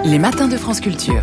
Les matins de France Culture.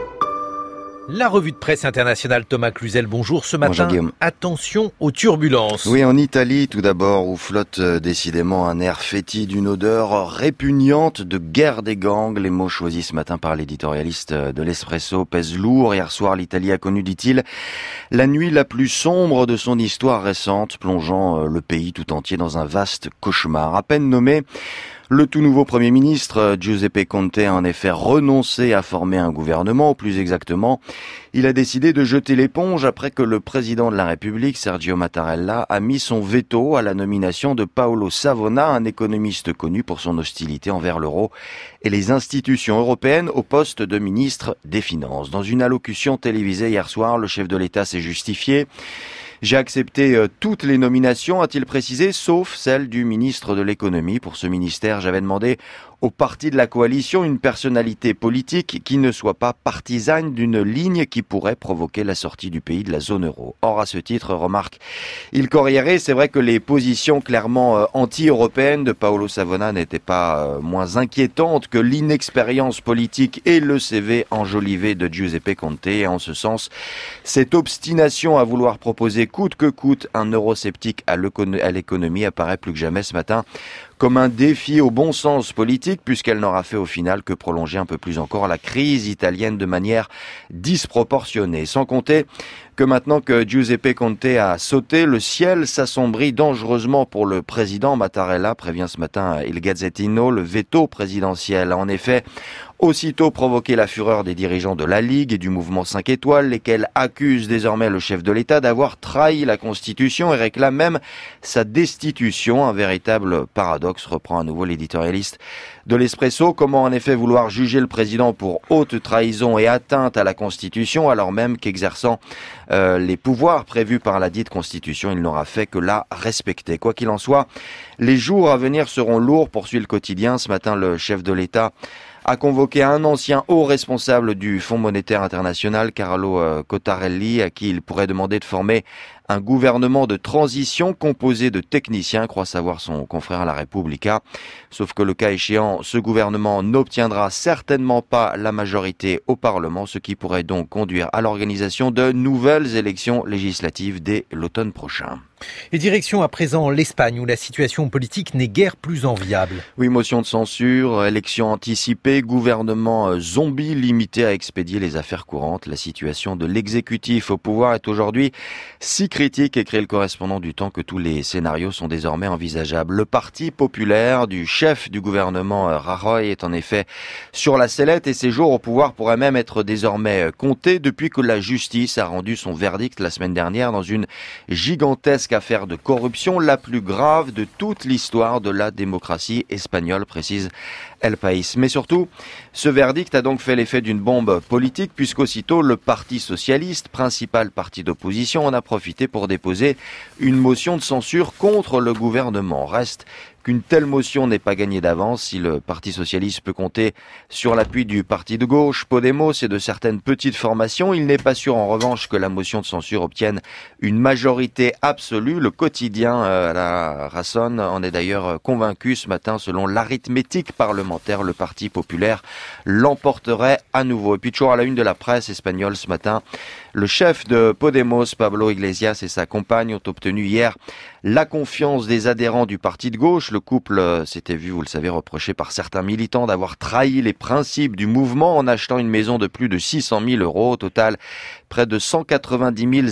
La revue de presse internationale, Thomas Cluzel, bonjour. Ce matin, bonjour, attention aux turbulences. Oui, en Italie, tout d'abord, où flotte décidément un air fétide, une odeur répugnante de guerre des gangs. Les mots choisis ce matin par l'éditorialiste de l'Espresso pèsent lourd. Hier soir, l'Italie a connu, dit-il, la nuit la plus sombre de son histoire récente, plongeant le pays tout entier dans un vaste cauchemar. À peine nommé, le tout nouveau Premier ministre, Giuseppe Conte, a en effet renoncé à former un gouvernement, ou plus exactement, il a décidé de jeter l'éponge après que le président de la République, Sergio Mattarella, a mis son veto à la nomination de Paolo Savona, un économiste connu pour son hostilité envers l'euro et les institutions européennes, au poste de ministre des Finances. Dans une allocution télévisée hier soir, le chef de l'État s'est justifié. J'ai accepté toutes les nominations, a-t-il précisé, sauf celle du ministre de l'économie. Pour ce ministère, j'avais demandé au parti de la coalition une personnalité politique qui ne soit pas partisane d'une ligne qui pourrait provoquer la sortie du pays de la zone euro. Or, à ce titre, remarque Il Corriere, c'est vrai que les positions clairement anti-européennes de Paolo Savona n'étaient pas moins inquiétantes que l'inexpérience politique et le CV enjolivé de Giuseppe Conte. Et en ce sens, cette obstination à vouloir proposer coûte que coûte un eurosceptique à l'économie apparaît plus que jamais ce matin comme un défi au bon sens politique, puisqu'elle n'aura fait au final que prolonger un peu plus encore la crise italienne de manière disproportionnée. Sans compter que maintenant que Giuseppe Conte a sauté, le ciel s'assombrit dangereusement pour le président. Mattarella prévient ce matin Il Gazzettino, le veto présidentiel a en effet aussitôt provoqué la fureur des dirigeants de la Ligue et du mouvement 5 étoiles, lesquels accusent désormais le chef de l'État d'avoir trahi la Constitution et réclament même sa destitution. Un véritable paradoxe, reprend à nouveau l'éditorialiste de l'Espresso. Comment en effet vouloir juger le président pour haute trahison et atteinte à la Constitution, alors même qu'exerçant les pouvoirs prévus par la dite Constitution, il n'aura fait que la respecter. Quoi qu'il en soit, les jours à venir seront lourds, poursuit le quotidien. Ce matin, le chef de l'État a convoqué un ancien haut responsable du Fonds monétaire international, Carlo Cottarelli, à qui il pourrait demander de former un gouvernement de transition composé de techniciens, croit savoir son confrère La Repubblica. Sauf que le cas échéant, ce gouvernement n'obtiendra certainement pas la majorité au Parlement, ce qui pourrait donc conduire à l'organisation de nouvelles élections législatives dès l'automne prochain. Et direction à présent l'Espagne, où la situation politique n'est guère plus enviable. Oui, motion de censure, élections anticipées, gouvernement zombie limité à expédier les affaires courantes. La situation de l'exécutif au pouvoir est aujourd'hui si critique, écrit le correspondant du Temps, que tous les scénarios sont désormais envisageables. Le parti populaire du chef du gouvernement Rajoy est en effet sur la sellette et ses jours au pouvoir pourraient même être désormais comptés depuis que la justice a rendu son verdict la semaine dernière dans une gigantesque affaire de corruption, la plus grave de toute l'histoire de la démocratie espagnole, précise El País. Mais surtout, ce verdict a donc fait l'effet d'une bombe politique, puisqu'aussitôt le Parti socialiste, principal parti d'opposition, en a profité pour déposer une motion de censure contre le gouvernement. Reste qu'une telle motion n'est pas gagnée d'avance. Si le Parti socialiste peut compter sur l'appui du parti de gauche, Podemos, et de certaines petites formations, il n'est pas sûr en revanche que la motion de censure obtienne une majorité absolue. Le quotidien La Razón en est d'ailleurs convaincu ce matin. Selon l'arithmétique parlementaire, le Parti populaire l'emporterait à nouveau. Et puis toujours à la une de la presse espagnole ce matin, le chef de Podemos, Pablo Iglesias, et sa compagne ont obtenu hier la confiance des adhérents du parti de gauche. Le couple s'était vu, vous le savez, reproché par certains militants d'avoir trahi les principes du mouvement en achetant une maison de plus de 600 000 euros. Au total, près de 190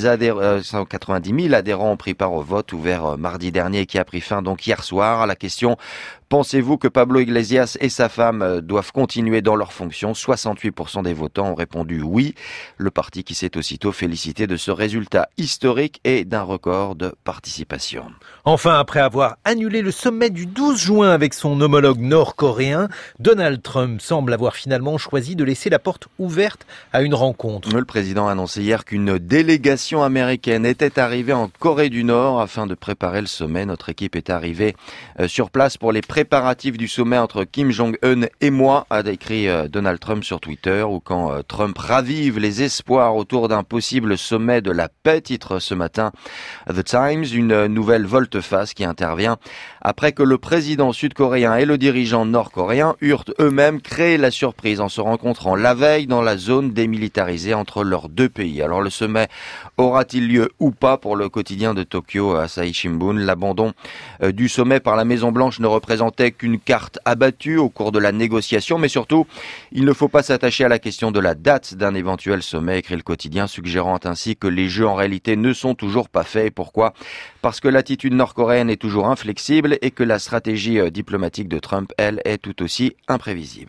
000 adhérents ont pris part au vote ouvert mardi dernier, qui a pris fin donc hier soir. À la question: pensez-vous que Pablo Iglesias et sa femme doivent continuer dans leurs fonctions? 68% des votants ont répondu oui. Le parti qui s'est aussitôt félicité de ce résultat historique et d'un record de participation. Enfin, après avoir annulé le sommet du 12 juin avec son homologue nord-coréen, Donald Trump semble avoir finalement choisi de laisser la porte ouverte à une rencontre. Le président a annoncé hier qu'une délégation américaine était arrivée en Corée du Nord afin de préparer le sommet. Notre équipe est arrivée sur place pour les préparatifs du sommet entre Kim Jong-un et moi, a écrit Donald Trump sur Twitter. Ou quand Trump ravive les espoirs autour d'un possible sommet de la paix, titre ce matin The Times, une nouvelle volte-face qui intervient après que le président sud-coréen et le dirigeant nord-coréen eurent eux-mêmes créé la surprise en se rencontrant la veille dans la zone démilitarisée entre leurs deux pays. Alors le sommet aura-t-il lieu ou pas pour le quotidien de Tokyo, Asahi Shimbun? L'abandon du sommet par la Maison-Blanche ne représentait qu'une carte abattue au cours de la négociation, mais surtout, il ne faut pas s'attacher à la question de la date d'un éventuel sommet, écrit le quotidien, suggérant ainsi que les jeux en réalité ne sont toujours pas faits. Et pourquoi? Parce que l'attitude nord-coréenne est toujours inflexible et que la stratégie diplomatique de Trump, elle, est tout aussi imprévisible.